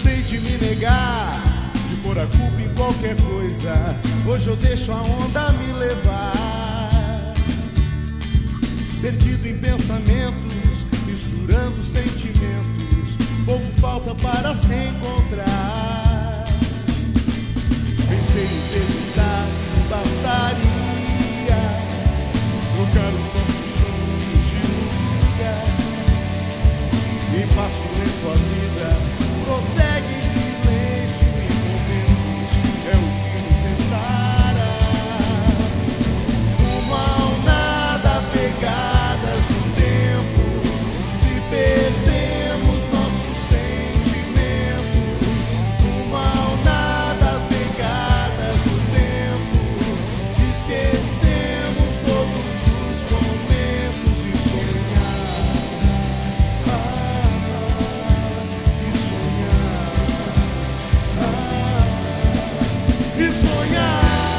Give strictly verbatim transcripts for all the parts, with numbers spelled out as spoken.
Cansei de me negar, de pôr a culpa em qualquer coisa. Hoje eu deixo a onda me levar, perdido em pensamentos, misturando sentimentos. Pouco falta para se encontrar. Pensei em perguntar se bastaria trocar os nossos sonhos de lugar. E passo lento a vida prossegue em silêncio e momentos é o que nos restará. Rumo ao nada, pegadas no tempo, se perdemos nossos sentimentos. Rumo ao nada, pegadas no tempo, se esquecemos todos os momentos e sonhar. Ah, e sonhar. Ah, e sonhar.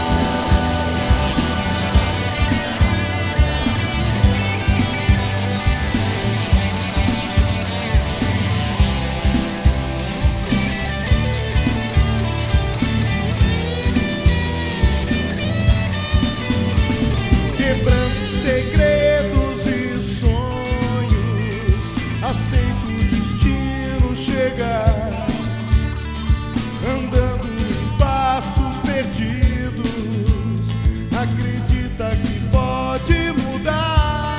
Quebrando segredos e sonhos, aceito o destino chegar, andando em passos perdidos, acredita que pode mudar.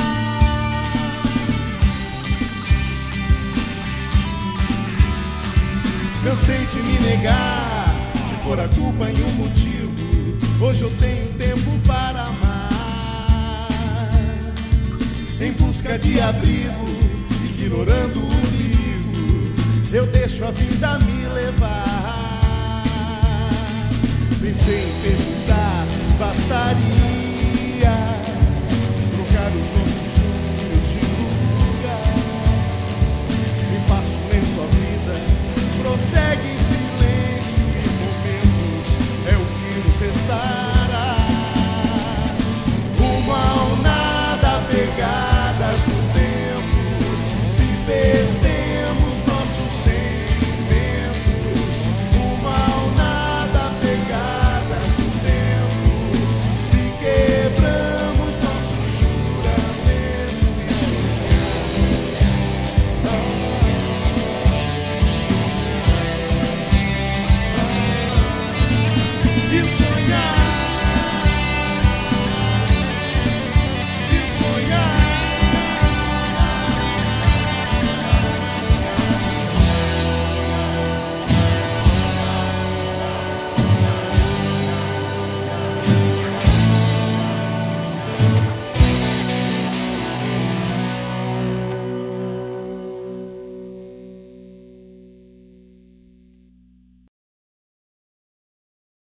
Cansei de me negar, de pôr a culpa em um motivo. Hoje eu tenho tempo para amar, em busca de abrigo, ignorando o perigo. Eu deixo a vida me levar. Pensei em perguntar